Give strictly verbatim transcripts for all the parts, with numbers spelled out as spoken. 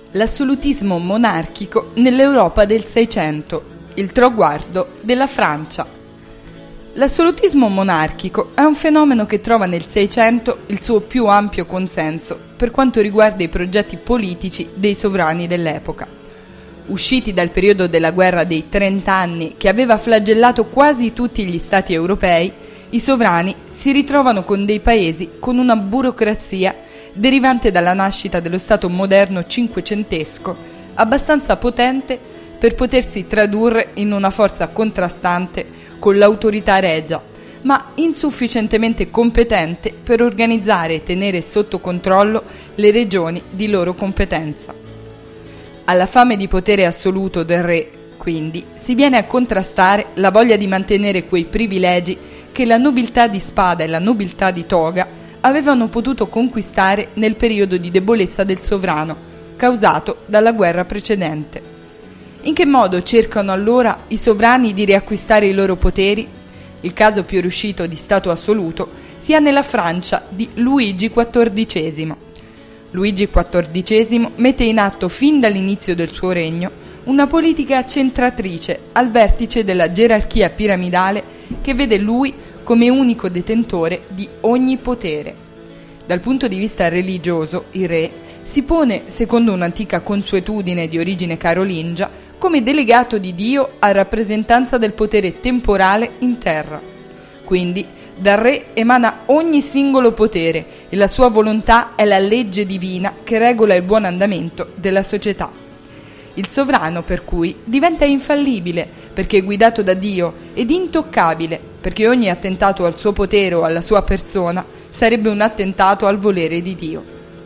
L'assolutismo monarchico nell'Europa del Seicento, il traguardo della Francia. L'assolutismo monarchico è un fenomeno che trova nel Seicento il suo più ampio consenso per quanto riguarda i progetti politici dei sovrani dell'epoca. Usciti dal periodo della guerra dei trent'anni che aveva flagellato quasi tutti gli stati europei, i sovrani si ritrovano con dei paesi con una burocrazia derivante dalla nascita dello Stato moderno cinquecentesco, abbastanza potente per potersi tradurre in una forza contrastante con l'autorità regia, ma insufficientemente competente per organizzare e tenere sotto controllo le regioni di loro competenza. Alla fame di potere assoluto del re, quindi, si viene a contrastare la voglia di mantenere quei privilegi che la nobiltà di spada e la nobiltà di toga avevano potuto conquistare nel periodo di debolezza del sovrano, causato dalla guerra precedente. In che modo cercano allora i sovrani di riacquistare i loro poteri? Il caso più riuscito di Stato assoluto si ha nella Francia di Luigi quattordicesimo. Luigi quattordicesimo mette in atto fin dall'inizio del suo regno una politica centratrice al vertice della gerarchia piramidale che vede lui come unico detentore di ogni potere. Dal punto di vista religioso, il re si pone, secondo un'antica consuetudine di origine carolingia, come delegato di Dio a rappresentanza del potere temporale in terra. Quindi, dal re emana ogni singolo potere e la sua volontà è la legge divina che regola il buon andamento della società. Il sovrano, per cui, diventa infallibile perché è guidato da Dio ed intoccabile perché ogni attentato al suo potere o alla sua persona sarebbe un attentato al volere di Dio.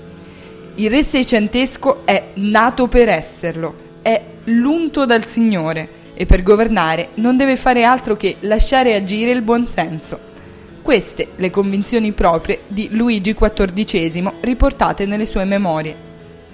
Il re seicentesco è nato per esserlo, è l'unto dal Signore e per governare non deve fare altro che lasciare agire il buonsenso. Queste le convinzioni proprie di Luigi quattordicesimo riportate nelle sue memorie.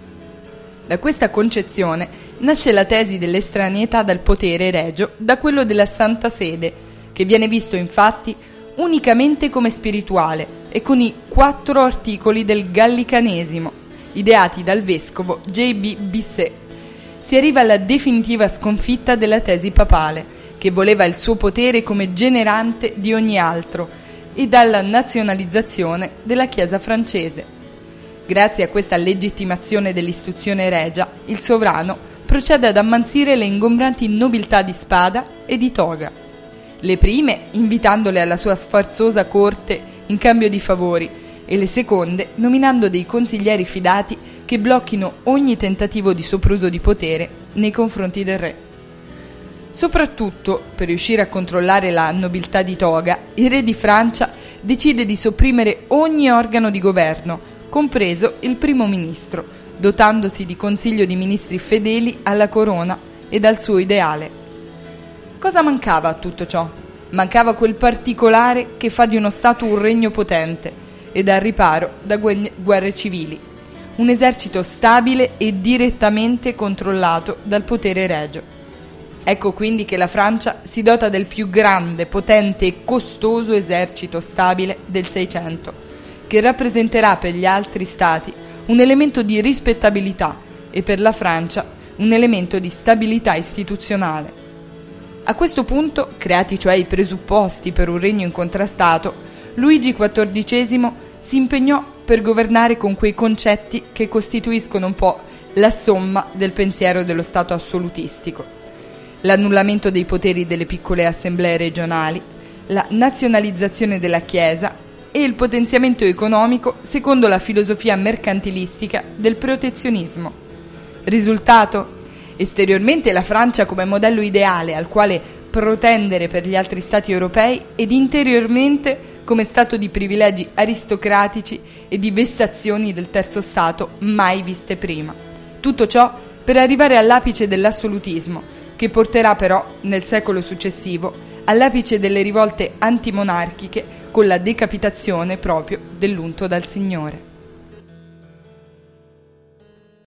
Da questa concezione nasce la tesi dell'estraneità dal potere regio da quello della Santa Sede, che viene visto infatti unicamente come spirituale e con i quattro articoli del Gallicanesimo, ideati dal vescovo J B Bisset. Si arriva alla definitiva sconfitta della tesi papale, che voleva il suo potere come generante di ogni altro, e dalla nazionalizzazione della Chiesa francese. Grazie a questa legittimazione dell'istituzione regia, il sovrano procede ad ammansire le ingombranti nobiltà di spada e di toga. Le prime invitandole alla sua sfarzosa corte in cambio di favori e le seconde nominando dei consiglieri fidati che blocchino ogni tentativo di sopruso di potere nei confronti del re. Soprattutto, per riuscire a controllare la nobiltà di toga, il re di Francia decide di sopprimere ogni organo di governo, compreso il primo ministro, dotandosi di consiglio di ministri fedeli alla corona ed al suo ideale. Cosa mancava a tutto ciò? Mancava quel particolare che fa di uno Stato un regno potente ed al riparo da guerre civili, un esercito stabile e direttamente controllato dal potere regio. Ecco quindi che la Francia si dota del più grande, potente e costoso esercito stabile del Seicento, che rappresenterà per gli altri Stati un elemento di rispettabilità e per la Francia un elemento di stabilità istituzionale. A questo punto, creati cioè i presupposti per un regno incontrastato, Luigi quattordicesimo si impegnò per governare con quei concetti che costituiscono un po' la somma del pensiero dello Stato assolutistico: l'annullamento dei poteri delle piccole assemblee regionali, la nazionalizzazione della Chiesa e il potenziamento economico secondo la filosofia mercantilistica del protezionismo. Risultato? Esteriormente la Francia come modello ideale al quale protendere per gli altri stati europei ed interiormente come stato di privilegi aristocratici e di vessazioni del terzo Stato mai viste prima. Tutto ciò per arrivare all'apice dell'assolutismo, che porterà però, nel secolo successivo, all'apice delle rivolte antimonarchiche con la decapitazione proprio dell'unto dal Signore.